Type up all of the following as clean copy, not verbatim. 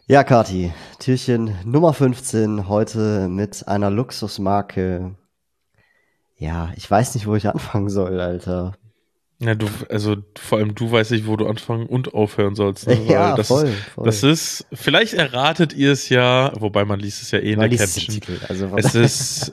Ja, Kati, Türchen Nummer 15 heute mit einer Luxusmarke. Ja, ich weiß nicht, wo ich anfangen soll, Alter. Ja, also vor allem du weißt nicht, wo du anfangen und aufhören sollst, ne? Weil Ja, das ist, voll, das voll. ist, vielleicht erratet ihr es ja, wobei man liest es ja eh in Man der liest es im Caption. Titel, also von Es daher. ist,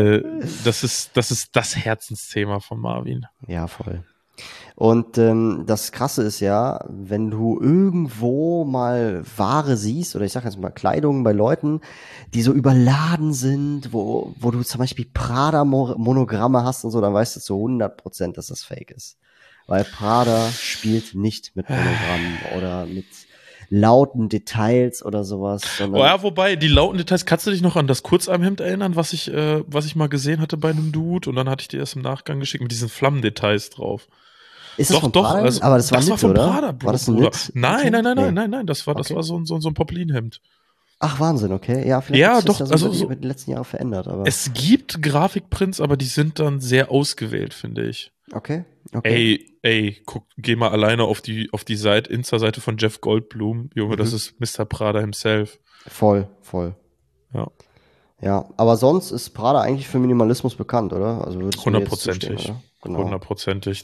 das ist das Herzensthema von Marvin. Ja, voll. Und das Krasse ist ja, wenn du irgendwo mal Ware siehst, oder ich sag jetzt mal Kleidung bei Leuten, die so überladen sind, wo du zum Beispiel Prada-Monogramme hast und so, dann weißt du zu 100%, dass das Fake ist. Weil Prada spielt nicht mit Monogrammen oder mit lauten Details oder sowas, Oh sondern ja, wobei, die lauten Details, kannst du dich noch an das Kurzarmhemd erinnern, was ich mal gesehen hatte bei einem Dude? Und dann hatte ich dir das im Nachgang geschickt mit diesen Flammendetails drauf. ist das Doch, von doch, Prada? also Aber das war das war Knit, von oder? Prada, War das ein Bruder. Nein, Knit-Item? nein, nein, nein, Nee. nein, nein, das Okay. war so ein Poplinhemd. Ach, Wahnsinn, okay. Ja, vielleicht hat Ja, sich das doch, ja so also über so, die letzten Jahre verändert, aber es gibt Grafikprints, aber die sind dann sehr ausgewählt, finde ich. okay, okay. Ey, geh mal alleine auf die Seite, Insta-Seite von Jeff Goldblum. Junge, das Mhm. ist Mr. Prada himself. Voll, voll. Ja, Ja, aber sonst ist Prada eigentlich für Minimalismus bekannt, oder? Also würdest du mir jetzt zustimmen, hundertprozentig. oder? Genau. Hundertprozentig.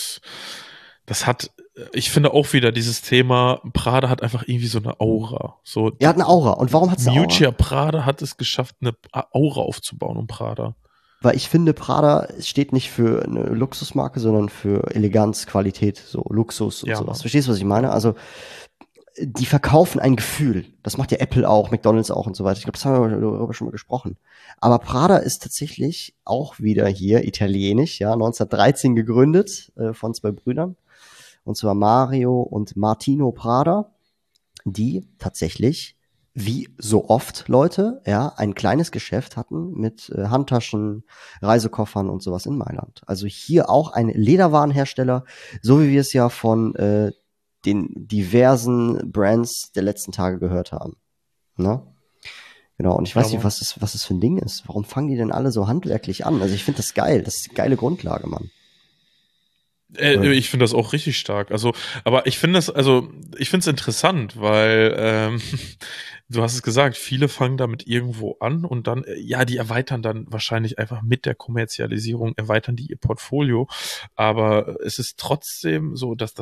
Das hat, ich finde auch wieder dieses Thema, Prada hat einfach irgendwie so eine Aura. So, Er hat eine Aura. Und warum hat es eine Aura? Miuccia Prada hat es geschafft, eine Aura aufzubauen um Prada. Weil ich finde, Prada steht nicht für eine Luxusmarke, sondern für Eleganz, Qualität, so Luxus und Ja, sowas. Mann. Verstehst du, was ich Ja, meine? Mann. Also, die verkaufen ein Gefühl. Das macht ja Apple auch, McDonald's auch und so weiter. Ich glaube, das haben wir darüber schon mal gesprochen. Aber Prada ist tatsächlich auch wieder hier italienisch, ja, 1913 gegründet von zwei Brüdern. Und zwar Mario und Martino Prada, die tatsächlich, wie so oft Leute, ja, ein kleines Geschäft hatten mit Handtaschen, Reisekoffern und sowas in Mailand. Also hier auch ein Lederwarenhersteller, so wie wir es ja von den diversen Brands der letzten Tage gehört haben. Ne? Genau, und ich Ja, weiß nicht, Mann. was das für ein Ding ist. Warum fangen die denn alle so handwerklich an? Also ich finde das geil, das ist eine geile Grundlage, Mann. Oder? Ich finde das auch richtig stark. Aber ich finde es interessant, weil du hast es gesagt, viele fangen damit irgendwo an und dann, ja, die erweitern dann wahrscheinlich einfach mit der Kommerzialisierung, erweitern die ihr Portfolio. Aber es ist trotzdem so, dass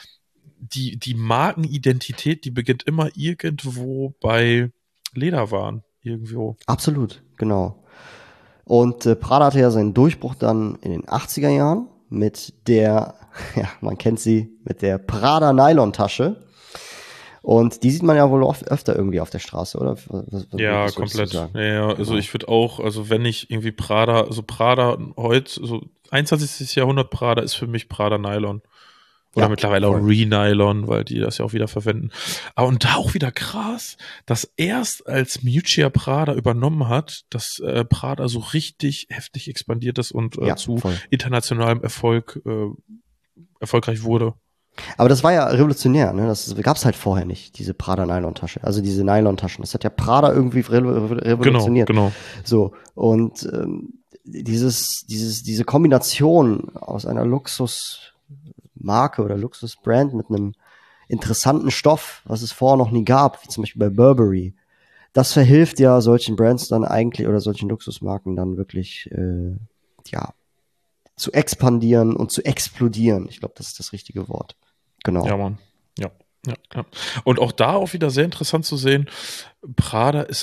die Markenidentität, die beginnt immer irgendwo bei Lederwaren. Irgendwo. Absolut, genau. Und Prada hatte ja seinen Durchbruch dann in den 80er Jahren mit der, ja, man kennt sie, mit der Prada Nylon-Tasche. Und die sieht man ja wohl oft öfter irgendwie auf der Straße, oder? Was Ja, würdest du dazu komplett. sagen? Ja, ja, also Genau. ich würde auch, also wenn ich irgendwie Prada, also Prada heute, so 21. Jahrhundert Prada ist für mich Prada Nylon. Oder Ja, mittlerweile auch voll. Re-Nylon, weil die das ja auch wieder verwenden. Aber und da auch wieder krass, dass erst als Miuccia Prada übernommen hat, dass Prada so richtig heftig expandiert ist und Ja, zu voll. internationalem Erfolg erfolgreich wurde. Aber das war ja revolutionär, ne? Das gab's halt vorher nicht, diese Prada Nylon-Tasche. Also diese Nylon-Taschen. Das hat ja Prada irgendwie Genau, revolutioniert. genau. So. Und diese Kombination aus einer Luxusmarke oder Luxusbrand mit einem interessanten Stoff, was es vorher noch nie gab, wie zum Beispiel bei Burberry. Das verhilft ja solchen Brands dann eigentlich oder solchen Luxusmarken dann wirklich ja zu expandieren und zu explodieren. Ich glaube, das ist das richtige Wort. Ja, Genau. Mann. Ja, ja, ja. Und auch da auch wieder sehr interessant zu sehen, Prada ist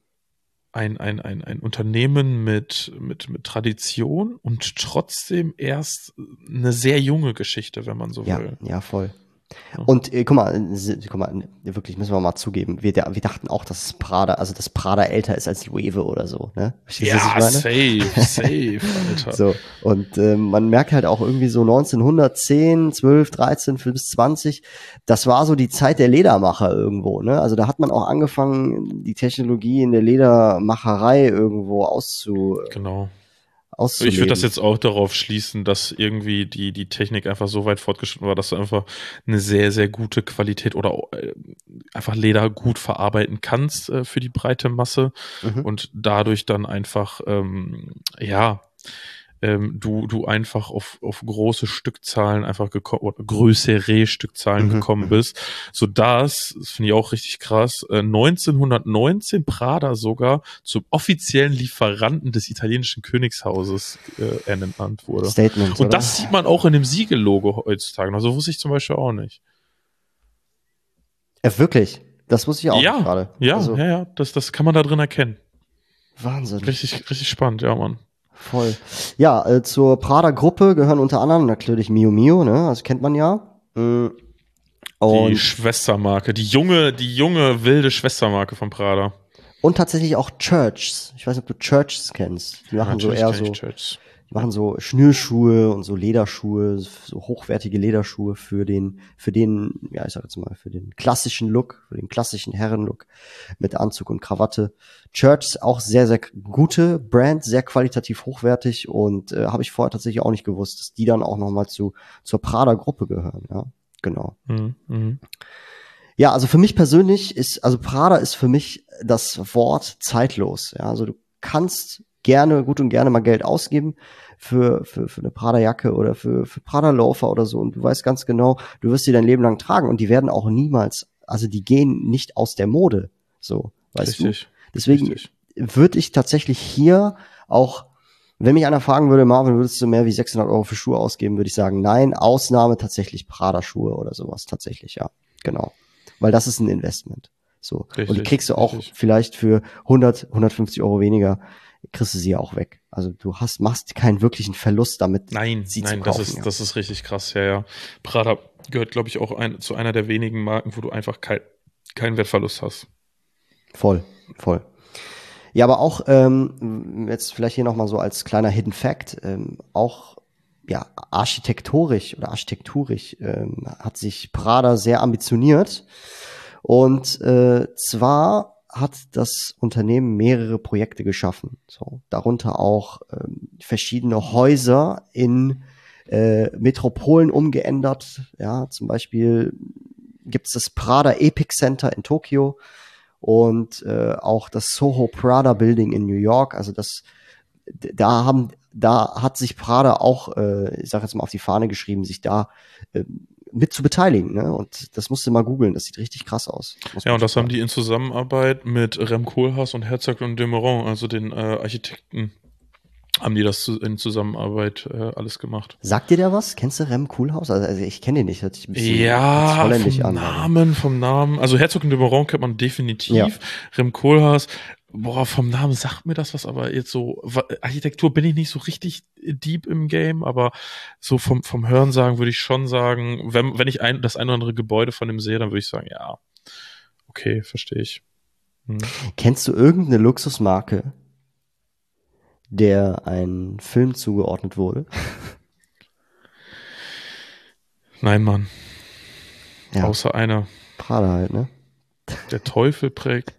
ein Unternehmen mit Tradition und trotzdem erst eine sehr junge Geschichte, wenn man so Ja, will. ja, voll. Ja, Und guck mal, wirklich müssen wir mal zugeben, wir dachten auch, dass Prada, also dass Prada älter ist als Loewe oder so, ne? Verstehst du, was ich ja meine? safe, safe, Alter. So, und man merkt halt auch irgendwie so 1910, 12, 13 bis 20, das war so die Zeit der Ledermacher irgendwo, ne? Also da hat man auch angefangen, die Technologie in der Ledermacherei irgendwo Genau. Ich würde das auszuleben. jetzt auch darauf schließen, dass irgendwie die Technik einfach so weit fortgeschritten war, dass du einfach eine sehr, sehr gute Qualität oder einfach Leder gut verarbeiten kannst für die breite Masse Mhm. und dadurch dann einfach, ja, du einfach auf große Stückzahlen einfach gekommen, oder größere Stückzahlen gekommen bist, sodass, das finde ich auch richtig krass, 1919 Prada sogar zum offiziellen Lieferanten des italienischen Königshauses ernannt wurde. Statement, Und oder? das sieht man auch in dem Siegellogo heutzutage. Also wusste ich zum Beispiel auch nicht. Wirklich. Das wusste ich auch nicht Ja, gerade. ja, Also, ja, das kann man da drin erkennen. Wahnsinn. Richtig spannend, ja, Mann. Voll. Ja, zur Prada-Gruppe gehören unter anderem natürlich Mio Mio, ne? Das kennt man ja. Und Die Schwestermarke, die junge, wilde Schwestermarke von Prada. Und tatsächlich auch Churchs. Ich weiß nicht, ob du Churchs kennst. Die machen so eher so, die machen so Schnürschuhe und so Lederschuhe, so hochwertige Lederschuhe für den, ja, ich sag jetzt mal, für den klassischen Look, für den klassischen Herrenlook mit Anzug und Krawatte. Churchs auch sehr, sehr gute Brand, sehr qualitativ hochwertig und habe ich vorher tatsächlich auch nicht gewusst, dass die dann auch nochmal zur Prada-Gruppe gehören, ja. Genau. Ja, also für mich persönlich also Prada ist für mich das Wort zeitlos. Ja, also du kannst gut und gerne mal Geld ausgeben für eine Prada-Jacke oder für Prada-Loafer oder so und du weißt ganz genau, du wirst sie dein Leben lang tragen und die werden auch niemals, also die gehen nicht aus der Mode. So, weißt du? Deswegen würde ich tatsächlich hier auch, wenn mich einer fragen würde, Marvin, würdest du mehr wie 600 € für Schuhe ausgeben, würde ich sagen, nein, Ausnahme tatsächlich Prada-Schuhe oder sowas, tatsächlich, ja, genau. Weil das ist ein Investment. So. Und die kriegst du auch vielleicht für 150 € weniger, kriegst du sie ja auch weg. Also du machst keinen wirklichen Verlust damit. Nein, zu kaufen, das ist richtig krass, ja. Prada gehört, glaube ich, auch zu einer der wenigen Marken, wo du einfach keinen Wertverlust hast. Voll. Ja, aber auch, jetzt vielleicht hier nochmal so als kleiner Hidden Fact, auch ja, architekturisch hat sich Prada sehr ambitioniert. Und zwar hat das Unternehmen mehrere Projekte geschaffen. So, darunter auch verschiedene Häuser in Metropolen umgeändert. Ja, zum Beispiel gibt's das Prada Epic Center in Tokio und auch das Soho Prada Building in New York. Also da hat sich Prada auch, ich sag jetzt mal, auf die Fahne geschrieben, sich da mit zu beteiligen, ne? Und das musst du mal googeln, das sieht richtig krass aus. Ja, und das haben die in Zusammenarbeit mit Rem Koolhaas und Herzog und de Meuron, also den Architekten, haben die das in Zusammenarbeit alles gemacht. Sagt dir der was? Kennst du Rem Koolhaas? Also ich kenne den nicht, hört sich ein bisschen holländisch an. Vom Namen. Also Herzog und de Meuron kennt man definitiv. Ja. Rem Koolhaas, vom Namen sagt mir das was, aber jetzt so, Architektur bin ich nicht so richtig deep im Game, aber so vom Hörensagen würde ich schon sagen, wenn ich das ein oder andere Gebäude von dem sehe, dann würde ich sagen, ja, okay, verstehe ich. Kennst du irgendeine Luxusmarke, der ein Film zugeordnet wurde? Nein, Mann. Ja. Außer einer. Prada halt, ne? Der Teufel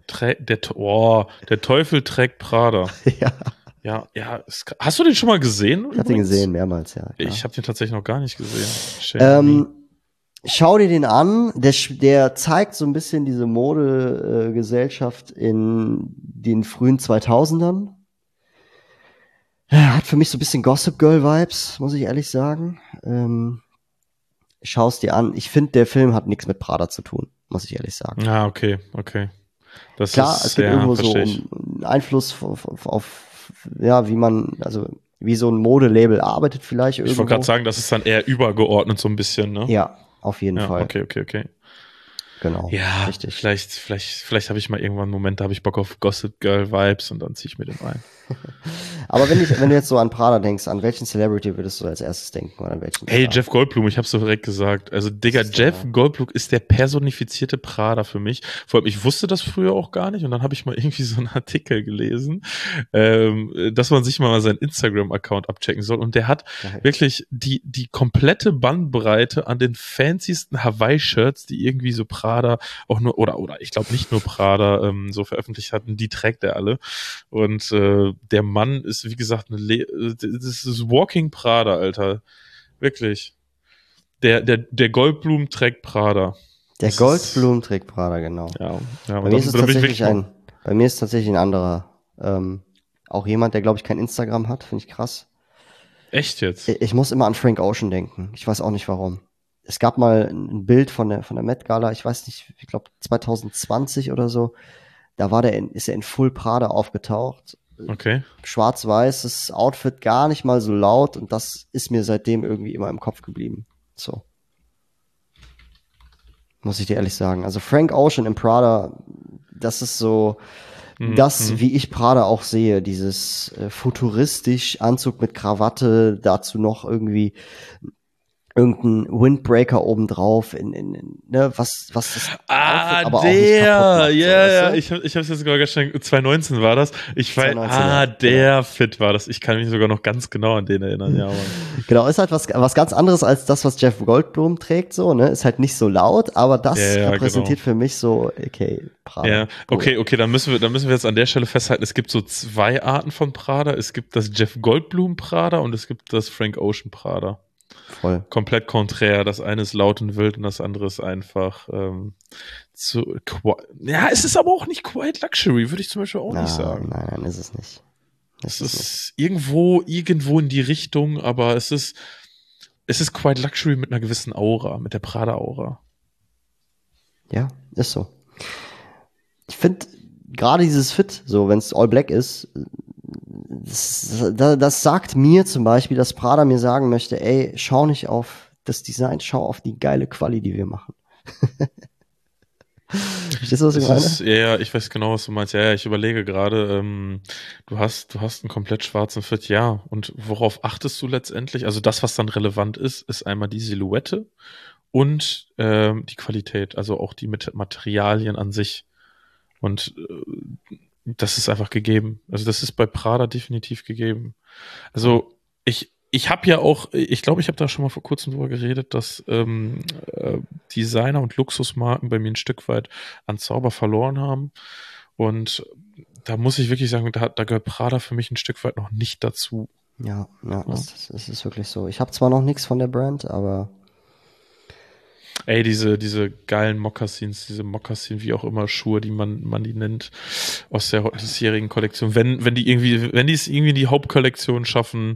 der Teufel trägt Prada. Ja. Ja. Hast du den schon mal gesehen? Ich habe den gesehen, mehrmals, ja. Klar. Ich habe den tatsächlich noch gar nicht gesehen. Schau dir den an. Der zeigt so ein bisschen diese Modegesellschaft in den frühen 2000ern. Hat für mich so ein bisschen Gossip Girl Vibes, muss ich ehrlich sagen. Schau es dir an. Ich finde, der Film hat nichts mit Prada zu tun, muss ich ehrlich sagen. Ah, okay. Das klar, es geht irgendwo so um Einfluss auf ja, wie so ein Modelabel arbeitet vielleicht irgendwo. Ich wollte gerade sagen, das ist dann eher übergeordnet so ein bisschen, ne? Ja, auf jeden Fall. Okay. Genau. Ja, richtig. Vielleicht habe ich mal irgendwann einen Moment, da habe ich Bock auf Gossip Girl Vibes und dann ziehe ich mir den rein. Aber wenn du jetzt so an Prada denkst, an welchen Celebrity würdest du als erstes denken? Oder an welchen Hey, Jeff Goldblum, ich hab's so direkt gesagt. Also, Digga, Jeff Goldblum ist der personifizierte Prada für mich. Vor allem, ich wusste das früher auch gar nicht und dann habe ich mal irgendwie so einen Artikel gelesen, dass man sich mal seinen Instagram-Account abchecken soll und der hat wirklich die komplette Bandbreite an den fancysten Hawaii-Shirts, die irgendwie so Prada auch nur, oder ich glaube nicht nur Prada so veröffentlicht hatten, die trägt er alle. Und der Mann ist, wie gesagt, das ist Walking Prada, Alter. Wirklich. Der Goldblum trägt Prada. Der Goldblum trägt Prada, genau. Ja, bei mir ist tatsächlich ein anderer. Auch jemand, der, glaube ich, kein Instagram hat, finde ich krass. Echt jetzt? Ich muss immer an Frank Ocean denken. Ich weiß auch nicht warum. Es gab mal ein Bild von der Met Gala, ich weiß nicht, ich glaube 2020 oder so. Da ist er in Full Prada aufgetaucht. Okay. Schwarz-weißes Outfit, gar nicht mal so laut, und das ist mir seitdem irgendwie immer im Kopf geblieben. So. Muss ich dir ehrlich sagen. Also Frank Ocean in Prada, das ist so das, wie ich Prada auch sehe. Dieses futuristisch, Anzug mit Krawatte, dazu noch irgendwie irgendein Windbreaker obendrauf, ne, was das Outfit aber auch nicht kaputt macht. Ja, So, ich hab's jetzt sogar gestern, 2019 war das. Ich weiß, 2019, ja, der genau. Fit war das. Ich kann mich sogar noch ganz genau an den erinnern, ja, Mann. Genau, ist halt was ganz anderes als das, was Jeff Goldblum trägt, so, ne, ist halt nicht so laut, aber das Ja, repräsentiert genau. für mich so, okay, Prada. Ja, Cool. okay, dann müssen wir jetzt an der Stelle festhalten, es gibt so zwei Arten von Prada. Es gibt das Jeff Goldblum Prada und es gibt das Frank Ocean Prada. Voll. Komplett konträr. Das eine ist laut und wild und das andere ist einfach ja, es ist aber auch nicht Quiet Luxury, würde ich zum Beispiel auch nicht sagen. Nein, ist es nicht. Es ist irgendwo in die Richtung, aber es ist Quiet Luxury mit einer gewissen Aura, mit der Prada-Aura. Ja, ist so. Ich finde gerade dieses Fit, so wenn es All Black ist, das sagt mir zum Beispiel, dass Prada mir sagen möchte, ey, schau nicht auf das Design, schau auf die geile Quali, die wir machen. Verstehst du, was ich meine? Ja, ich weiß genau, was du meinst. Ja, ich überlege gerade, du hast einen komplett schwarzen Fit, ja. Und worauf achtest du letztendlich? Also das, was dann relevant ist einmal die Silhouette und die Qualität, also auch die Materialien an sich. Und das ist einfach gegeben. Also das ist bei Prada definitiv gegeben. Also ich habe ja auch, ich glaube, ich habe da schon mal vor kurzem drüber geredet, dass Designer und Luxusmarken bei mir ein Stück weit an Zauber verloren haben. Und da muss ich wirklich sagen, da gehört Prada für mich ein Stück weit noch nicht dazu. Ja, das ist wirklich so. Ich habe zwar noch nichts von der Brand, aber Ey, diese geilen Mokassins, diese Mokassin, wie auch immer, Schuhe, die man die nennt, aus der diesjährigen Kollektion. Wenn die es irgendwie in die Hauptkollektion schaffen,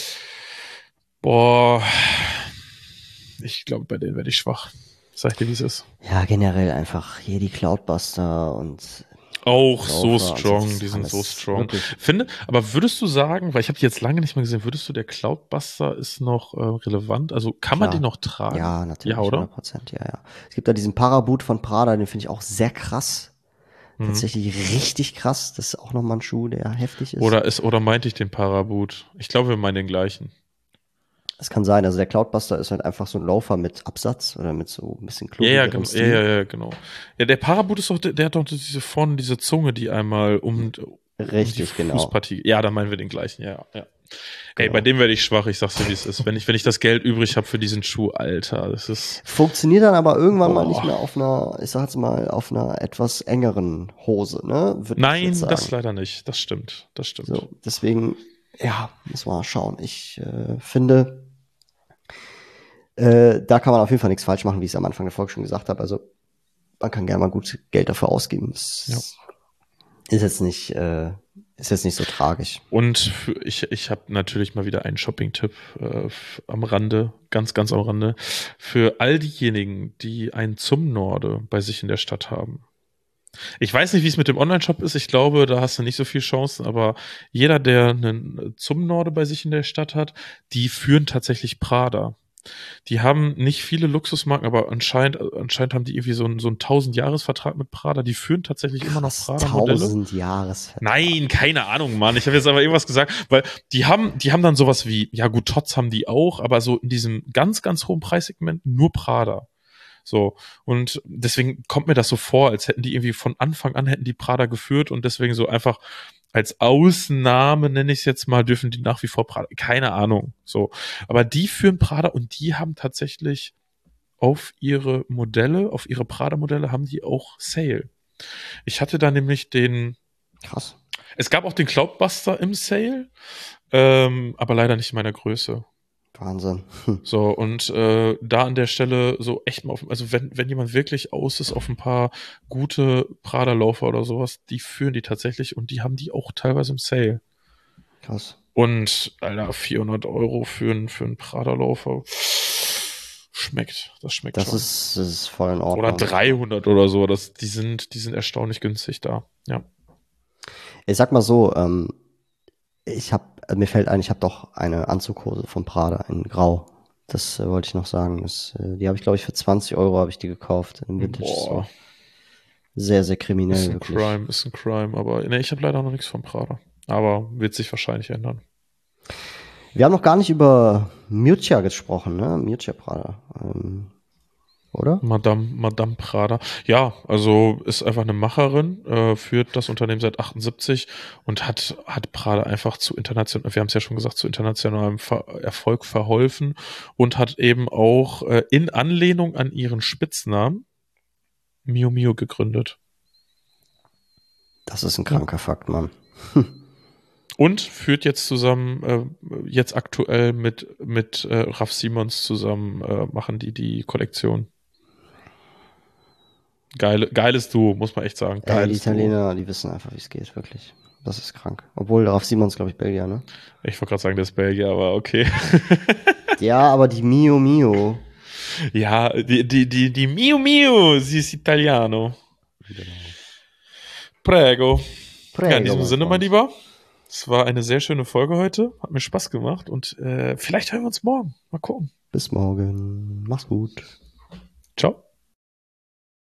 boah, ich glaube, bei denen werde ich schwach. Sag ich dir, wie es ist. ja, generell einfach hier die Cloudbuster und Auch so Laufer und so, das strong, ist die sind so alles strong. wirklich. Aber würdest du sagen, weil ich habe die jetzt lange nicht mehr gesehen, würdest du, der Cloudbuster ist noch relevant? Also kann man den Klar. noch tragen? Ja, natürlich, Ja, oder? 100%, ja. Es gibt da diesen Paraboot von Prada, den finde ich auch sehr krass. Mhm. Tatsächlich richtig krass. Das ist auch nochmal ein Schuh, der heftig ist. Oder meinte ich den Paraboot? Ich glaube, wir meinen den gleichen. Das kann sein. Also der Cloudbuster ist halt einfach so ein Loafer mit Absatz oder mit so ein bisschen Ja, klobigerem ja, Stil. ja, genau. Ja, der Paraboot ist doch, der hat doch diese Zunge, die einmal um die Richtig, genau. Fußpartie. Ja, dann meinen wir den gleichen, ja. Ey, Genau. bei dem werde ich schwach, ich sag's dir, wie es ist. Wenn ich das Geld übrig habe für diesen Schuh, Alter, das ist. Funktioniert dann aber irgendwann mal Boah. nicht mehr auf einer, ich sag jetzt mal, auf einer etwas engeren Hose, ne? Würde ich Nein, jetzt sagen. das leider nicht. Das stimmt. So, deswegen, ja, muss man mal schauen. Ich finde, da kann man auf jeden Fall nichts falsch machen, wie ich es am Anfang der Folge schon gesagt habe. Also man kann gerne mal gut Geld dafür ausgeben. Das ist jetzt nicht so tragisch. Und ich habe natürlich mal wieder einen Shopping-Tipp am Rande, ganz, ganz am Rande, für all diejenigen, die einen Zumnorde bei sich in der Stadt haben. Ich weiß nicht, wie es mit dem Online-Shop ist. Ich glaube, da hast du nicht so viel Chancen, aber jeder, der einen Zumnorde bei sich in der Stadt hat, die führen tatsächlich Prada. Die haben nicht viele Luxusmarken, aber anscheinend haben die irgendwie so einen 1000-Jahres-Vertrag mit Prada. Die führen tatsächlich immer noch Prada-Modelle. 1000 Jahresvertrag. Nein, keine Ahnung, Mann. Ich habe jetzt aber irgendwas gesagt, weil die haben dann sowas wie, ja gut, Tots haben die auch, aber so in diesem ganz, ganz hohen Preissegment nur Prada. So, und deswegen kommt mir das so vor, als hätten die irgendwie von Anfang an hätten die Prada geführt und deswegen so einfach als Ausnahme, nenne ich es jetzt mal, dürfen die nach wie vor Prada. Keine Ahnung. So. Aber die führen Prada und die haben tatsächlich auf ihre Prada-Modelle haben die auch Sale. Ich hatte da nämlich Krass. es gab auch den Cloudbuster im Sale, aber leider nicht in meiner Größe. Wahnsinn. So, und da an der Stelle so echt mal also wenn jemand wirklich aus ist auf ein paar gute Prada-Laufer oder sowas, die führen die tatsächlich und die haben die auch teilweise im Sale. Krass. Und, Alter, 400 Euro für einen Prada-Laufer schmeckt. Das schmeckt Das schon. ist voll in Oder Ordnung. 300 oder so. Die sind erstaunlich günstig da. Ja. Ich sag mal so, mir fällt ein, ich habe doch eine Anzughose von Prada in Grau. Das wollte ich noch sagen. Die habe ich, glaube ich, für 20 Euro habe ich die gekauft im Vintage Store. Boah. Sehr, sehr Ist kriminell, ein wirklich. Crime, ist ein Crime. Aber ne, ich habe leider noch nichts von Prada. Aber wird sich wahrscheinlich ändern. Wir haben noch gar nicht über Miuccia gesprochen, ne? Miuccia Prada. Oder? Madame Prada. Ja, also ist einfach eine Macherin, führt das Unternehmen seit 78 und hat Prada einfach wir haben es ja schon gesagt, zu internationalem Erfolg verholfen und hat eben auch in Anlehnung an ihren Spitznamen Mio Mio gegründet. Das ist ein Ja. kranker Fakt, Mann. Und führt jetzt zusammen, jetzt aktuell mit Raf Simons zusammen, machen die Kollektion. Geiles Duo, muss man echt sagen. Die Geiles Duo. Italiener, die wissen einfach, wie es geht, wirklich. Das ist krank. Obwohl, Raf Simons, glaube ich, Belgier, ne? Ich wollte gerade sagen, der ist Belgier, aber okay. Ja, aber die Mio Mio. Ja, die Mio Mio, sie ist Italiano. Prego. Ja, in diesem Sinne, mein Lieber, es war eine sehr schöne Folge heute. Hat mir Spaß gemacht und vielleicht hören wir uns morgen. Mal gucken. Bis morgen. Mach's gut. Ciao.